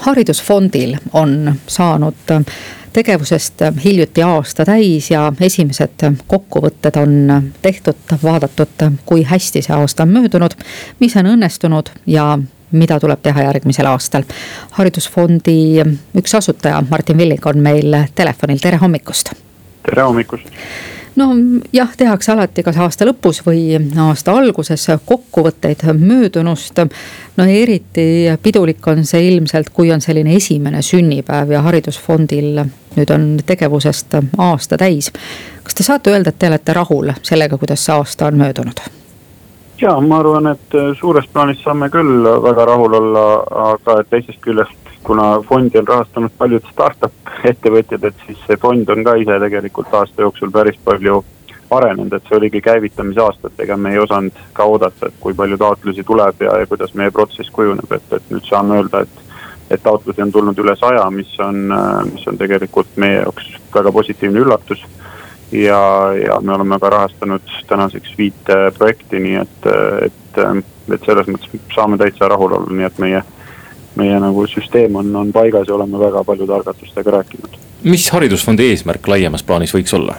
Haridusfondil on saanud tegevusest hiljuti aasta täis ja esimesed kokkuvõtted on tehtud, vaadatud, kui hästi see aasta on möödunud, mis on õnnestunud ja mida tuleb teha järgmisel aastal. Haridusfondi üks asutaja Martin Villig on meil telefonil. Tere hommikust! Tere hommikust! No jah, tehakse alati kas aasta lõpus või aasta alguses kokkuvõtteid möödunust. No eriti pidulik on see ilmselt, kui on selline esimene sünnipäev ja Haridusfondil nüüd on tegevusest aasta täis. Kas te saate öelda, et te olete rahul sellega, kuidas see aasta on möödunud? Ja, ma arvan, et suures plaanis saame küll väga rahul olla, aga teisest küljest, kuna fondi on rahastanud paljud startup ettevõtjad, et siis see fond on ka ise tegelikult aasta jooksul päris palju arenenud, et see oligi käivitamise aastat, ega me ei osanud ka oodata, et kui palju taotlusi tuleb ja kuidas meie protsess kujuneb, et nüüd saame öelda, et taotlusi on tulnud üle 100, mis on tegelikult meie jaoks väga positiivne üllatus ja me oleme ka rahastanud tänaseks 5 projekti, nii et selles mõttes saame täitsa rahul olla, nii et meie nagu süsteem on paigas ja oleme väga paljude algatustega rääkinud. Mis Haridusfondi eesmärk laiemas plaanis võiks olla?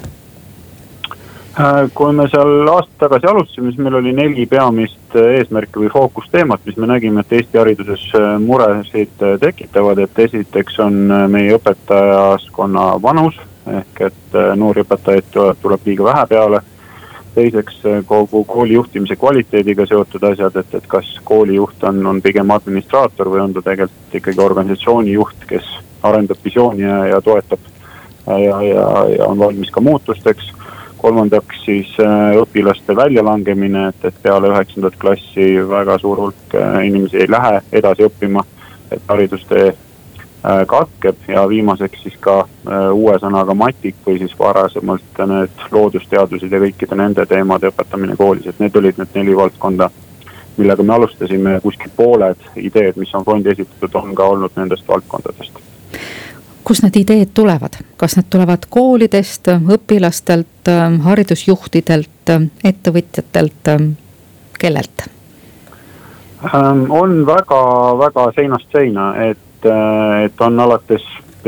Kui me seal aasta tagasi alustasime, siis meil oli 4 peamist eesmärki või fookusteemat, mis me nägime, et Eesti hariduses muresid tekitavad, et esiteks on meie õpetajaskonna vanus, ehk et noori õpetajaid tuleb liiga vähe peale. Teiseks kogu kooli juhtimise kvaliteediga seotud asjad, et kas koolijuht on pigem administraator või on ta tegelikult ikkagi organisatsiooni juht, kes arendab visiooni ja toetab ja on valmis ka muutusteks. Kolmandaks siis õpilaste väljalangemine, et peale 9. klassi väga suur hulk inimesi ei lähe edasi õppima, et haridustee katkeb ja viimaseks siis ka uue sõnaga matik või siis varasemalt need loodusteadused ja kõikide nende teemade õpetamine koolis, et need olid need 4 valdkonda, millega me alustasime. Kuskil pooled ideed, mis on fondi esitatud, on ka olnud nendest valdkondadest. Kus need ideed tulevad? Kas need tulevad koolidest, õpilastelt, haridusjuhtidelt, ettevõtjatelt, kellelt? On väga seinast seina, et on alates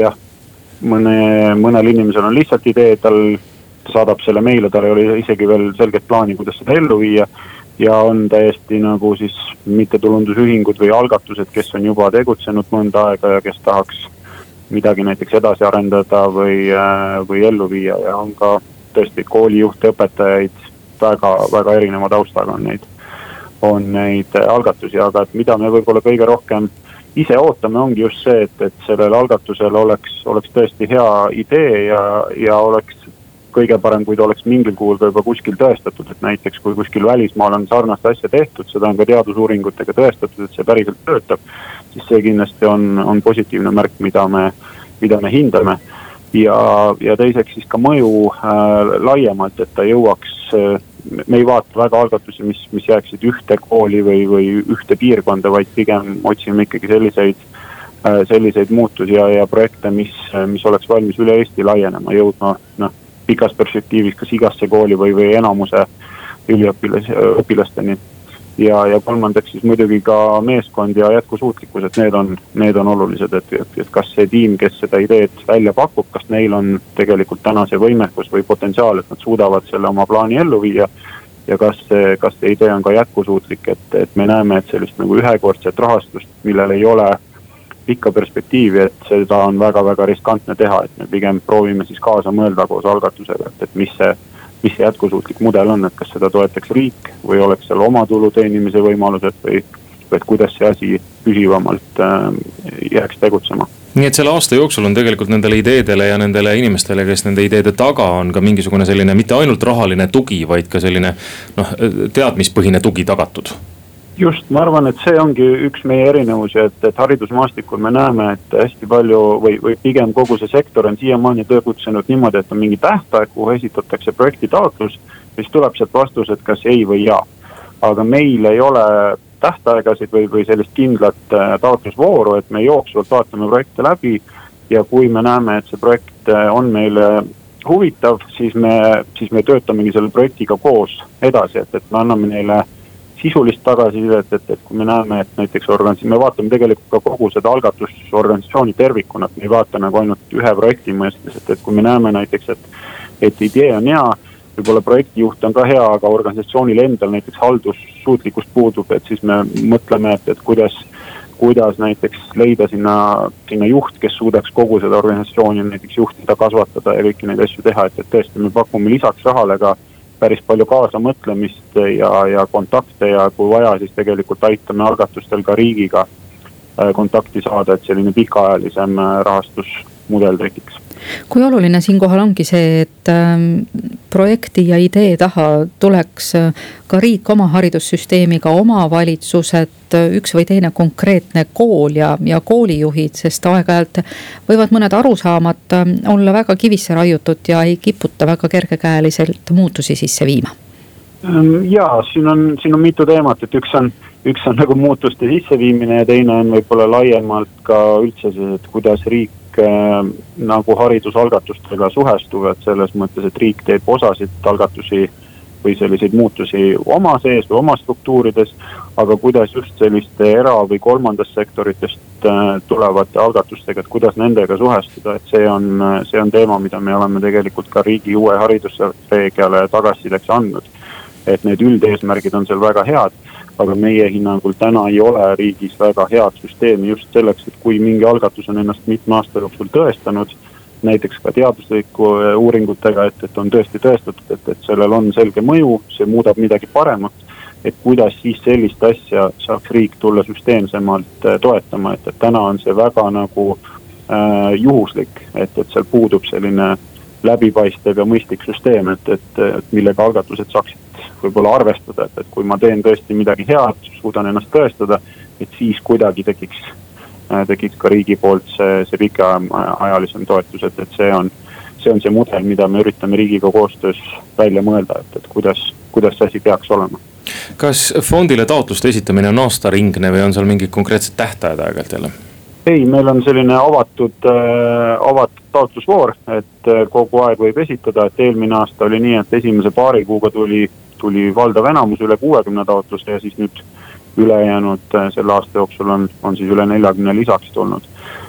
mõnel inimesel on lihtsalt idee, ta saadab selle meile, tal ei ole isegi veel selget plaani, kuidas seda ellu viia ja on täiesti nagu siis mittetulundusühingud või algatused, kes on juba tegutsenud mõnda aega ja kes tahaks midagi näiteks edasi arendada või ellu viia ja on ka tõesti koolijuhte, õpetajaid, väga erineva taustaga on neid algatusi, aga et mida me võib-olla kõige rohkem ise ootame ongi just see, et sellel algatusel oleks tõesti hea idee ja oleks kõige parem, kui ta oleks mingil kuul juba kuskil tõestatud, et näiteks kui kuskil välismaal on sarnast asja tehtud, seda on ka teadusuuringutega tõestatud, et see päriselt töötab, siis see kindlasti on positiivne märk, mida me hindame. Ja teiseks siis ka mõju laiemalt, et ta jõuaks, me ei vaata väga algatusi, mis jääksid ühte kooli või ühte piirkonda, vaid pigem otsime ikkagi selliseid muutusi ja projekte, mis oleks valmis üle Eesti laienema, jõudma pikas perspektiivis kas igasse kooli või enamuse õpilasteni. Ja kolmandaks siis muidugi ka meeskond ja jätkusuutlikkus, et need on olulised, et kas see tiim, kes seda ideed välja pakub, kas neil on tegelikult täna see võimekus või potentsiaal, et nad suudavad selle oma plaani ellu viia ja kas see idee on ka jätkusuutlik, et me näeme, et sellist nagu ühekordset rahastust, millel ei ole pikka perspektiivi, et seda on väga riskantne teha, et me pigem proovime siis kaasa mõelda koos algatusega, et mis see jätkusuutlik mudel on, et kas seda toetaks riik või oleks seal oma tulu teenimise võimalused või kuidas see asi püsivamalt jääks tegutsema. Nii et selle aasta jooksul on tegelikult nendele ideedele ja nendele inimestele, kes nende ideede taga on ka mingisugune selline mitte ainult rahaline tugi, vaid ka selline teadmispõhine tugi tagatud. Just, ma arvan, et see ongi üks meie erinevusi, et haridusmaastikul me näeme, et hästi palju või pigem kogu see sektor on siiamaani tegutsenud niimoodi, et on mingi tähtaeg, kuhu esitatakse projekti taotlus, siis tuleb sealt vastus, et kas ei või jaa. Aga meil ei ole tähtaegasid või sellist kindlat taotlusvooru, et me jooksvalt vaatame projekte läbi ja kui me näeme, et see projekt on meile huvitav, siis me töötamegi selle projektiga koos edasi, et me anname neile sisulist tagasisidet, et kui me näeme, et näiteks me vaatame tegelikult ka kogu seda algatusorganisatsiooni tervikuna, et me ei vaata nagu ainult ühe projekti mõistes, et kui me näeme näiteks, et idee on hea, võib-olla projektijuht on ka hea, aga organisatsioonil endal näiteks haldussuutlikkus puudub, et siis me mõtleme, et kuidas näiteks leida sinna juht, kes suudaks kogu seda organisatsiooni näiteks juhtida, kasvatada ja kõiki neid asju teha, et tõesti me pakume lisaks rahale ka päris palju kaasamõtlemist ja kontakte ja kui vaja, siis tegelikult aitame algatustel ka riigiga kontakti saada, et selline pikaajalisem rahastusmudel tekiks. Kui oluline siinkohal ongi see, et projekti ja idee taha tuleks ka riik oma haridussüsteemiga, omavalitsused, üks või teine konkreetne kool ja koolijuhid, sest aeg-ajalt võivad mõned arusaamad olla väga kivisse raiutud ja ei kiputa väga kergekäeliselt muutusi sisse viima. Jaa, siin on mitu teemat, et üks on nagu muutuste sisseviimine ja teine on võib-olla laiemalt ka üldse see, et kuidas riik nagu haridusalgatustega suhestuvad selles mõttes, et riik teeb osasid algatusi või selliseid muutusi oma sees või oma struktuurides, aga kuidas just selliste era- või kolmandast sektoritest tulevate algatustega, et kuidas nendega suhestuda, et see on teema, mida me oleme tegelikult ka riigi uue haridusstrateegiale tagasisideks andnud. Et need üldeesmärgid on seal väga head, aga meie hinnangul täna ei ole riigis väga head süsteemi just selleks, et kui mingi algatus on ennast mitme aasta jooksul tõestanud, näiteks ka teadusliku uuringutega, et on tõesti tõestatud, et sellel on selge mõju, see muudab midagi paremat, et kuidas siis sellist asja saaks riik tulla süsteemsemalt toetama, et täna on see väga nagu juhuslik, et seal puudub selline läbipaistev ja mõistlik süsteem, et millega algatused saaksid võib-olla arvestada, et kui ma teen tõesti midagi head, suudan ennast tõestada, et siis kuidagi tekiks ka riigi poolt see pikaajalisem toetus, et see on see mudel, mida me üritame riigiga koostöös välja mõelda, et kuidas see asi peaks olema. Kas fondile taotluste esitamine on aastaringne või on seal mingid konkreetsed tähtajad aeg-ajalt jälle? Ei, meil on selline avatud taotlusvoor, et kogu aeg võib esitada, et eelmine aasta oli nii, et esimese paari kuuga tuli valdav enamus üle 60 taotluste ja siis nüüd ülejäänud selle aasta jooksul on siis üle 40 lisaks tulnud.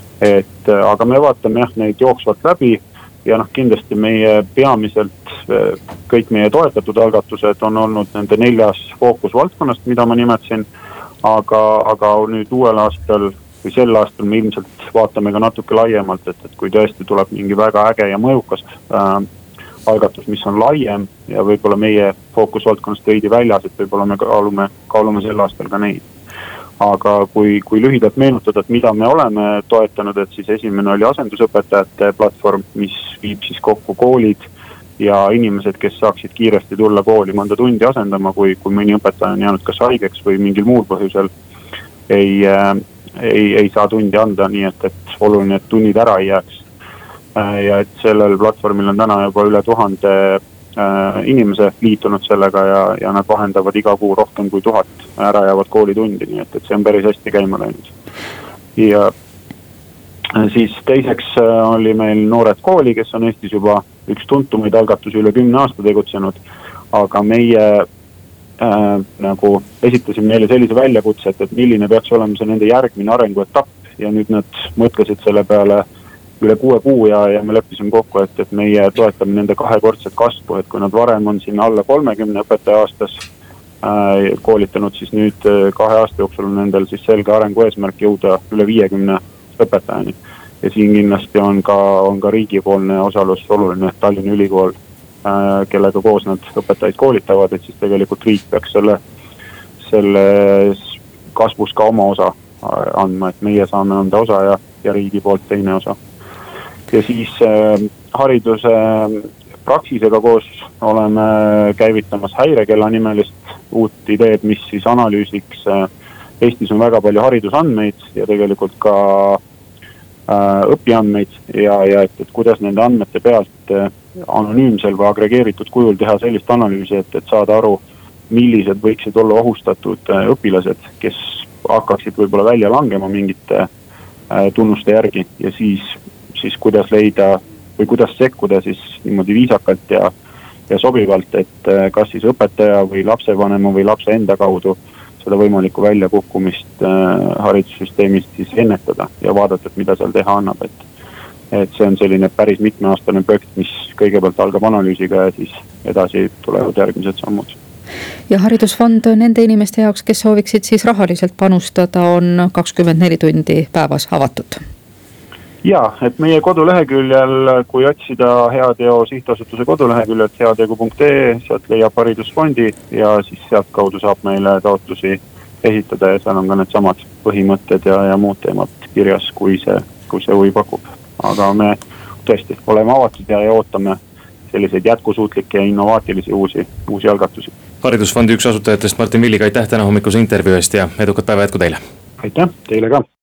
Aga me vaatame neid jooksvalt läbi ja kindlasti meie peamiselt kõik meie toetatud algatused on olnud nende 4 fookusvaldkonnast, mida ma nimetasin, aga nüüd uuel aastal või sel aastal me ilmselt vaatame ka natuke laiemalt, et kui tõesti tuleb mingi väga äge ja mõjukas algatus, mis on laiem ja võib-olla meie fookusvaldkonnast veidi väljas, et võib-olla me kaalume sel aastal ka neid. Aga kui lühidalt meenutada, et mida me oleme toetanud, et siis esimene oli asendusõpetajate platvorm, mis viib siis kokku koolid ja inimesed, kes saaksid kiiresti tulla kooli mõnda tundi asendama, kui mõni õpetaja on jäänud kas haigeks või mingil muul põhjusel ei saa tundi anda, nii et oluline, et tunnid ära ei jääks. Ja et sellel platvormil on täna juba üle 1000 inimese liitunud sellega ja nad vahendavad iga kuu rohkem kui 1000 ära jäävad koolitundi, nii et see on päris hästi käima läinud. Ja siis teiseks oli meil Noored kooli, kes on Eestis juba üks tuntumaid algatusi üle 10 aasta tegutsenud, aga meie nagu esitasime neile sellise väljakutse, et milline peaks olema see nende järgmine arenguetapp ja nüüd nad mõtlesid selle peale üle 6 kuu ja me leppisime kokku, et meie toetame nende 2-kordset kasvu, et kui nad varem on sinna alla 30 õpetaja aastas koolitanud, siis nüüd 2 aasta jooksul on nendel siis selge arengu eesmärk jõuda üle 50 õpetajani. Ja siin kindlasti on ka riigipoolne osalus oluline, et Tallinna Ülikool, kellega koos nad õpetajaid koolitavad, et siis tegelikult riik peaks selle kasvus ka oma osa andma, et meie saame anda osa ja riigi poolt teine osa. Ja siis hariduse praksisega koos oleme käivitamas Häirekella nimelist uut ideed, mis siis analüüsiks. Eestis on väga palju haridusandmeid ja tegelikult ka õpiandmeid ja et kuidas nende andmete pealt anonüümsel või agregeeritud kujul teha sellist analüüsi, et saada aru, millised võiksid olla ohustatud õpilased, kes hakkaksid võib-olla välja langema mingite tunnuste järgi ja siis kuidas leida või kuidas sekkuda siis niimoodi viisakalt ja sobivalt, et kas siis õpetaja või lapsevanema või lapse enda kaudu seda võimalikku väljakukkumist haridussüsteemist siis ennetada ja vaadata, et mida seal teha annab, et see on selline päris mitmeaastane projekt, mis kõigepealt algab analüüsiga ja siis edasi tulevad järgmised sammud. Ja haridusfond nende inimeste jaoks, kes sooviksid siis rahaliselt panustada, on 24 tundi päevas avatud. Ja, et meie koduleheküljel, kui otsida Heateo sihtasutuse koduleheküljelt heategu.ee, sealt leiab haridusfondi ja siis sealt kaudu saab meile taotlusi esitada ja seal on ka need samad põhimõtted ja muud teemad kirjas, kui see huvi pakub. Aga me tõesti oleme avatud ja ootame selliseid jätkusuutlikke ja innovaatilisi uusi algatusi. Haridusfondi üks asutajatest Martin Villig, aitäh täna hommikuse intervjuu eest ja edukat päeva jätku teile! Aitäh, teile ka!